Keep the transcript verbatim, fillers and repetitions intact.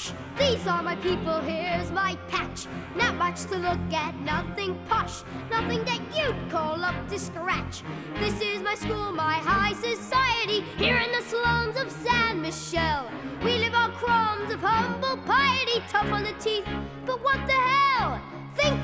Hush! These are my people, here's my patch. Not much to look at, nothing posh, nothing that you'd call up to scratch. This is my school, my high society, here in the slums of San Michelle. We live on crumbs of humble piety, tough on the teeth, but what the hell? Think